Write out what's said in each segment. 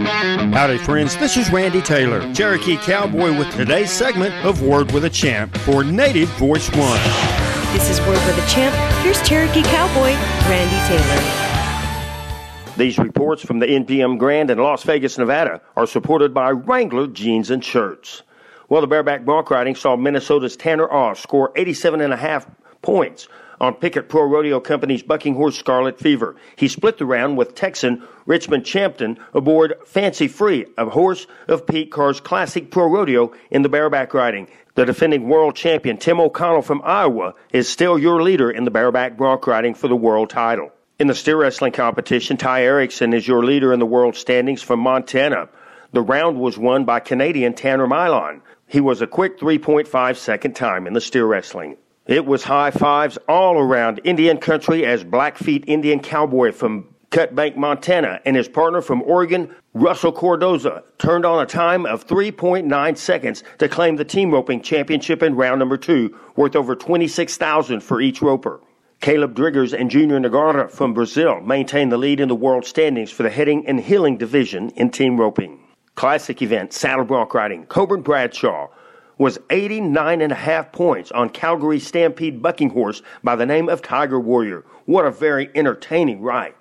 Howdy, friends. This is Randy Taylor, Cherokee Cowboy, with today's segment of Word with a Champ for Native Voice One. This is Word with a Champ. Here's Cherokee Cowboy, Randy Taylor. These reports from the NPM Grand in Las Vegas, Nevada, are supported by Wrangler Jeans and Shirts. Well, the bareback bronc riding saw Minnesota's Tanner Oss score 87.5 points on Pickett Pro Rodeo Company's bucking horse Scarlet Fever. He split the round with Texan Richmond Champton aboard Fancy Free, a horse of Pete Carr's Classic Pro Rodeo in the bareback riding. The defending world champion Tim O'Connell from Iowa is still your leader in the bareback bronc riding for the world title. In the steer wrestling competition, Ty Erickson is your leader in the world standings from Montana. The round was won by Canadian Tanner Milon. He was a quick 3.5 second time in the steer wrestling. It was high fives all around Indian country as Blackfeet Indian Cowboy from Cutbank, Montana, and his partner from Oregon, Russell Cordoza, turned on a time of 3.9 seconds to claim the team roping championship in round number 2, worth over $26,000 for each roper. Caleb Driggers and Junior Nagarra from Brazil maintained the lead in the world standings for the heading and heeling division in team roping. Classic event, saddle bronc riding, Coburn Bradshaw was 89.5 points on Calgary Stampede bucking horse by the name of Tiger Warrior. What a very entertaining ride.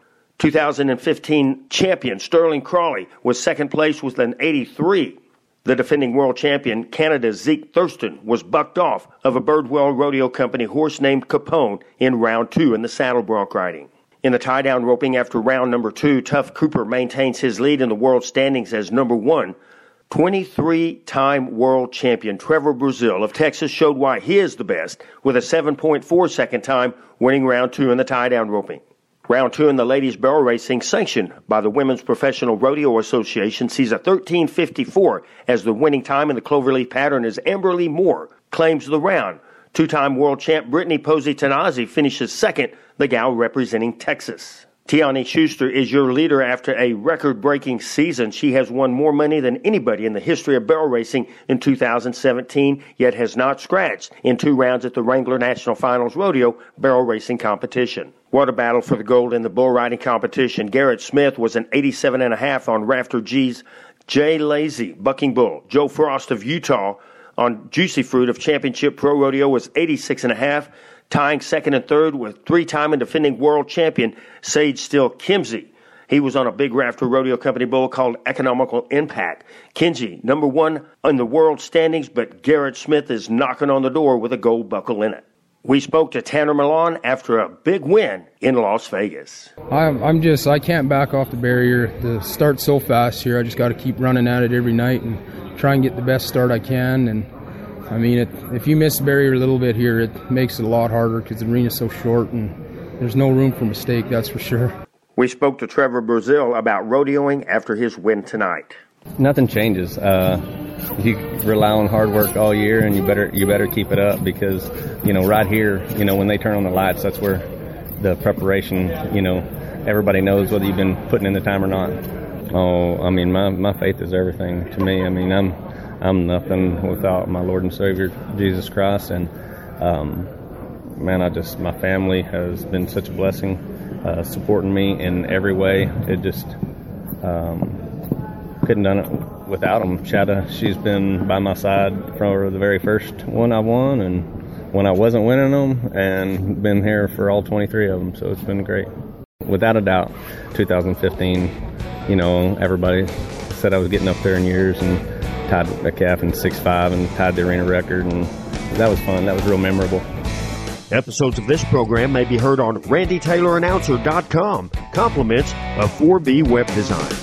2015 champion Sterling Crawley was second place with an 83. The defending world champion, Canada's Zeke Thurston, was bucked off of a Birdwell Rodeo Company horse named Capone in round 2 in the saddle bronc riding. In the tie-down roping after round number 2, Tough Cooper maintains his lead in the world standings as number 1. 23-time world champion Trevor Brazil of Texas showed why he is the best with a 7.4 second time, winning round 2 in the tie-down roping. Round 2 in the ladies barrel racing, sanctioned by the Women's Professional Rodeo Association, sees a 13.54 as the winning time in the cloverleaf pattern as Amberly Moore claims the round. Two-time world champ Brittany Posey Tanazi finishes second, the gal representing Texas. Tiani Schuster is your leader after a record-breaking season. She has won more money than anybody in the history of barrel racing in 2017, yet has not scratched in 2 rounds at the Wrangler National Finals Rodeo barrel racing competition. What a battle for the gold in the bull riding competition. Garrett Smith was an 87.5 on Rafter G's Jay Lazy bucking bull. Joe Frost of Utah on Juicy Fruit of Championship Pro Rodeo was 86.5. Tying second and third with 3-time and defending world champion Sage Still Kimsey. He was on a big Rafter Rodeo Company bull called Economical Impact. Kinsey, number 1 on the world standings, but Garrett Smith is knocking on the door with a gold buckle in it. We spoke to Tanner Milon after a big win in Las Vegas. I can't back off the barrier. The start's so fast here. I just got to keep running at it every night and try and get the best start I can. And I mean, if you miss the barrier a little bit here, it makes it a lot harder because the arena's so short and there's no room for mistake, that's for sure. We spoke to Trevor Brazil about rodeoing after his win tonight. Nothing changes. You rely on hard work all year, and you better keep it up because, right here, when they turn on the lights, that's where the preparation, everybody knows whether you've been putting in the time or not. Oh, I mean, my faith is everything to me. I mean, I'm nothing without my Lord and Savior, Jesus Christ. And, my family has been such a blessing, supporting me in every way. It just couldn't done it without them. Shatta, she's been by my side from the very first one I won and when I wasn't winning them, and been here for all 23 of them. So it's been great. Without a doubt, 2015, everybody said I was getting up there in years and tied a calf in 6.5 and tied the arena record, and that was fun. That was real memorable. Episodes of this program may be heard on RandyTaylorAnnouncer.com. Compliments of 4B Web Design.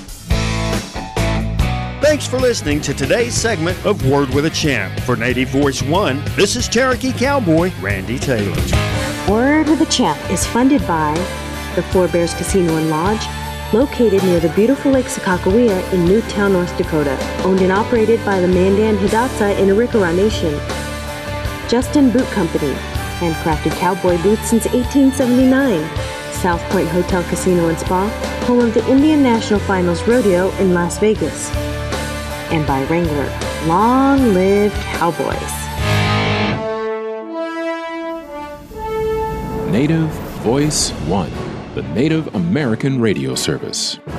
Thanks for listening to today's segment of Word with a Champ. For Native Voice One, this is Cherokee Cowboy Randy Taylor. Word with a Champ is funded by the Four Bears Casino and Lodge, located near the beautiful Lake Sakakawea in Newtown, North Dakota, owned and operated by the Mandan Hidatsa in Arikara Nation. Justin Boot Company, handcrafted cowboy boots since 1879. South Point Hotel Casino and Spa, home of the Indian National Finals Rodeo in Las Vegas. And by Wrangler, long live cowboys. Native Voice One, the Native American radio service.